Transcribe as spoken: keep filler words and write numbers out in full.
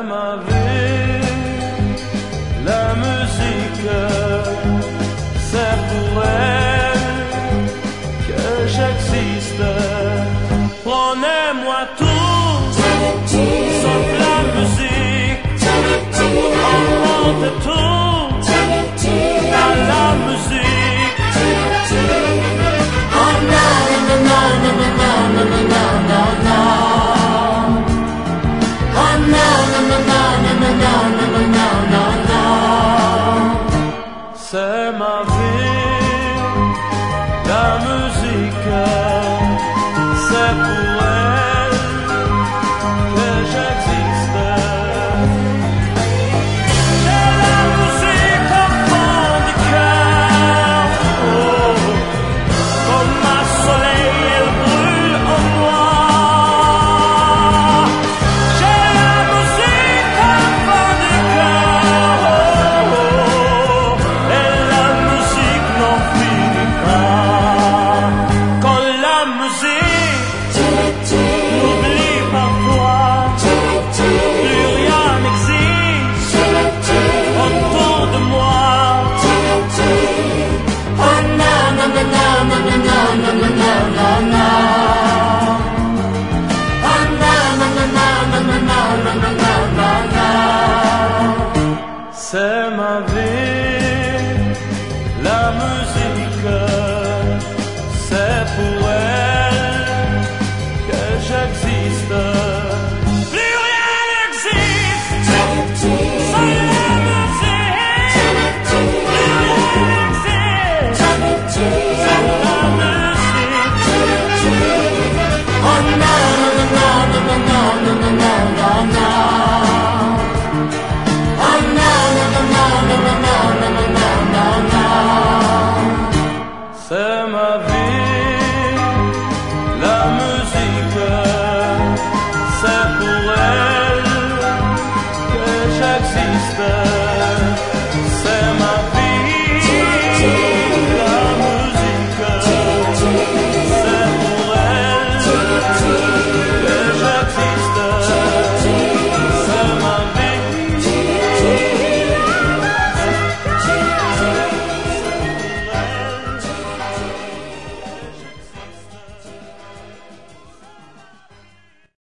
ma vie, la musique, c'est pour elle que j'existe. Prenez-moi tout, sauf la musique, emporte tout dans la musique. Oh non, non, non, non, non, non, non, non, non, non. Oh non, non, non, non, non, non, non, non, non, non. C'est ma vie, la musique, c'est pour elle que j'existe. J'ai la musique au fond du cœur, oh, comme un soleil, elle brûle en moi. J'ai la musique au fond du cœur, oh, oh, et la musique n'en finit pas. Quand la musique m'oublie parfois, plus rien n'existe autour de moi. Oh non, non, non, non, non, non, non, non, non, non, non. Oh non, non, non, non, non, non, non, non, non, non. C'est ma vie, la musique, c'est pour elle que j'existe. Plus rien n'existe sans la musique. Plus rien n'existe sans la musique. Oh non, non, non, non, non, non, non, non, non, non. Oh non, non, non, non, non, non, non, non, non, non. C'est ma vie, la musique, c'est pour elle que j'existe.